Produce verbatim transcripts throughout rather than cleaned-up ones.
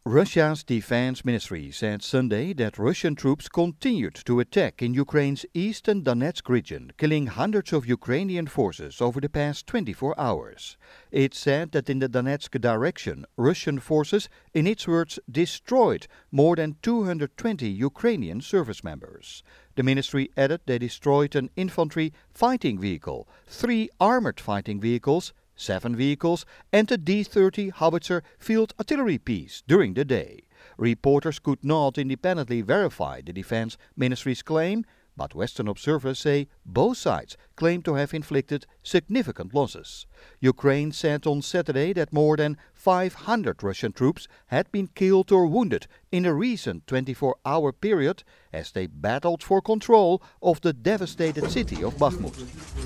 Russia's defense ministry said Sunday that Russian troops continued to attack in Ukraine's eastern Donetsk region, killing hundreds of Ukrainian forces over the past twenty-four hours. It said that in the Donetsk direction, Russian forces, in its words, destroyed more than two hundred twenty Ukrainian service members. The ministry added they destroyed an infantry fighting vehicle, three armored fighting vehicles, seven vehicles and a D thirty howitzer field artillery piece during the day. Reporters could not independently verify the defense ministry's claim, but Western observers say both sides claim to have inflicted significant losses. Ukraine said on Saturday that more than five hundred Russian troops had been killed or wounded in a recent twenty-four hour period as they battled for control of the devastated city of Bakhmut.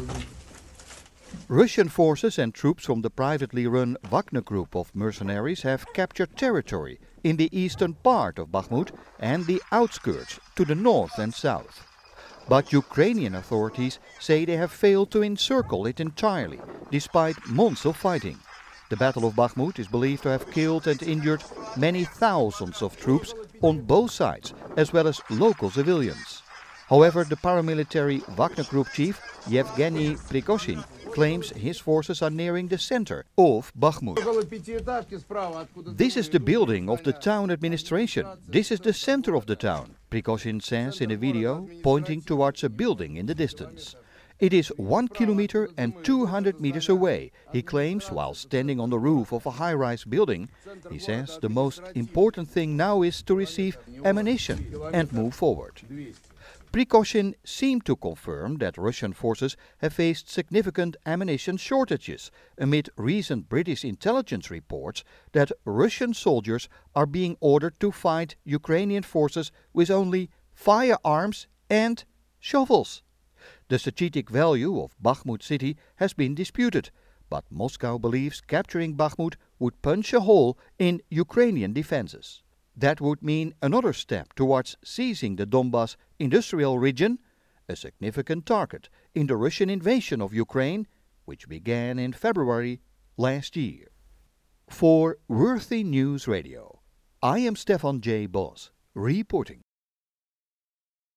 Russian forces and troops from the privately run Wagner group of mercenaries have captured territory in the eastern part of Bakhmut and the outskirts to the north and south. But Ukrainian authorities say they have failed to encircle it entirely, despite months of fighting. The Battle of Bakhmut is believed to have killed and injured many thousands of troops on both sides, as well as local civilians. However, the paramilitary Wagner Group chief Yevgeny Prigozhin claims his forces are nearing the center of Bakhmut. This is the building of the town administration. This is the center of the town, Prigozhin says in a video, pointing towards a building in the distance. It is one kilometer and two hundred meters away, he claims, while standing on the roof of a high-rise building. He says the most important thing now is to receive ammunition and move forward. Prigozhin seemed to confirm that Russian forces have faced significant ammunition shortages amid recent British intelligence reports that Russian soldiers are being ordered to fight Ukrainian forces with only firearms and shovels. The strategic value of Bakhmut city has been disputed, but Moscow believes capturing Bakhmut would punch a hole in Ukrainian defenses. That would mean another step towards seizing the Donbas industrial region, a significant target in the Russian invasion of Ukraine, which began in February last year. For Worthy News Radio, I am Stefan J. Bos, reporting.